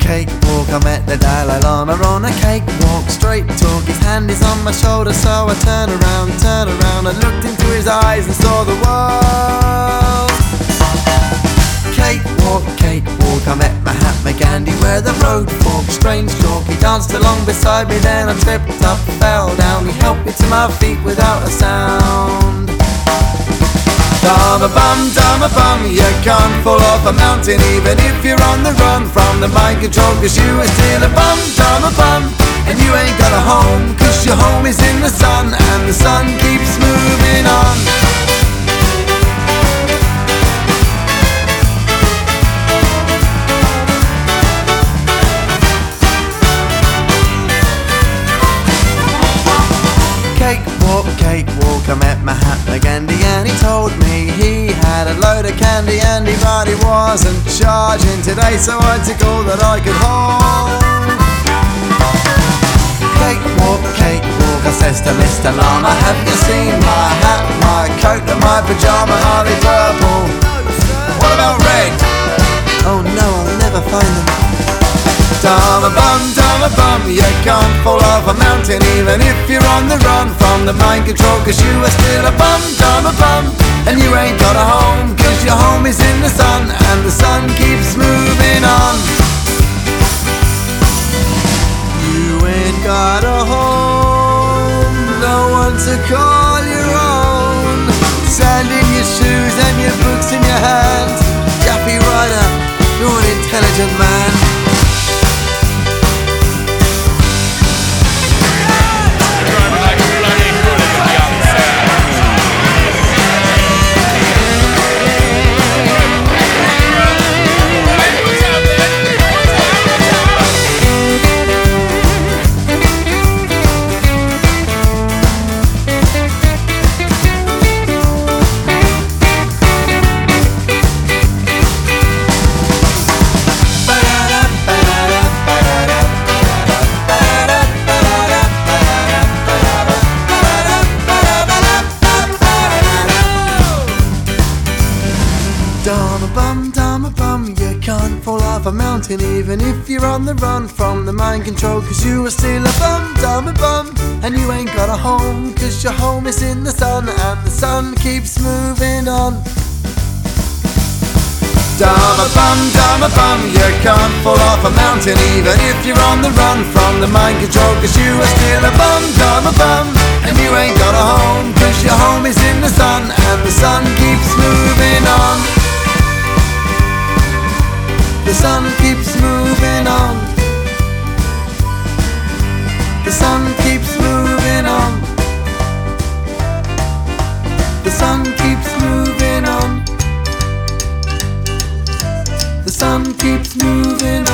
cakewalk, I met the Dalai Lama on a cakewalk. Straight talk, his hand is on my shoulder, so I turn around. I looked into his eyes and saw the world. Cakewalk, I met Mahatma Gandhi where the road forked. Strange talk, he danced along beside me, then I tripped up, fell down. He helped me to my feet without a sound. Dharma bum, you can't fall off a mountain even if you're on the run from the mind control, cause you are still a bum, Dharma bum. And you ain't got a home, cause your home is in the sun, and the sun keeps moving on. Cakewalk, I met Mahatma Gandhi and he told me he had a load of candy and he wasn't charging today, so I took all that I could hold. Cakewalk, I says to Mr. Lama, have you seen my hat, my coat and my pyjama? Are they purple? What about red? Oh no, I'll never find them. Dharma bum, you can't fall off a mountain even if you're on the run from the mind control, cause you are still a bum, Dharma bum. And you ain't got a home, cause your home is in the sun, and the sun keeps moving on. You ain't got a home, no one to call your own. Sand in your shoes and your books in your hands. Jappy Ryder, you're an intelligent man. Dharma bum, you can't fall off a mountain even if you're on the run from the mind control, cause you are still a bum, Dharma bum. And you ain't got a home, cause your home is in the sun, and the sun keeps moving on. Dharma bum, you can't fall off a mountain even if you're on the run from the mind control, cause you are still a bum, Dharma bum. And you ain't got a home, cause your home is in the sun, and the sun keeps moving on. The sun keeps moving on. The sun keeps moving on. The sun keeps moving on. The sun keeps moving